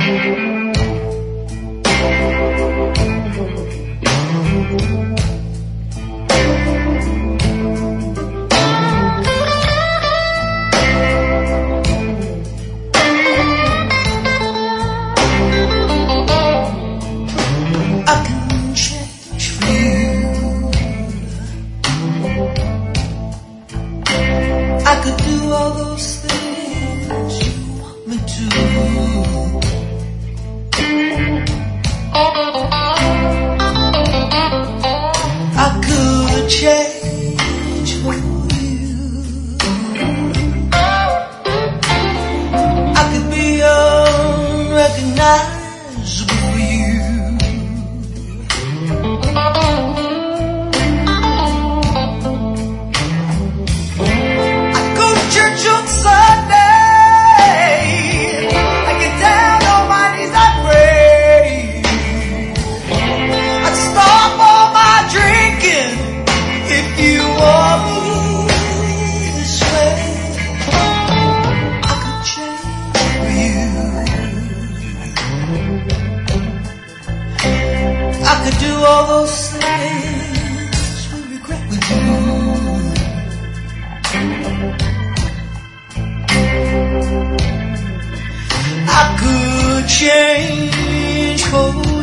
I could do all those things you want me to. I could change for you. I could be unrecognizable for you. Church on Sunday, I get down on my knees, I pray. I'd stop all my drinking if you want me this way. I could change for you. I could do all those things we regret we do. I could change for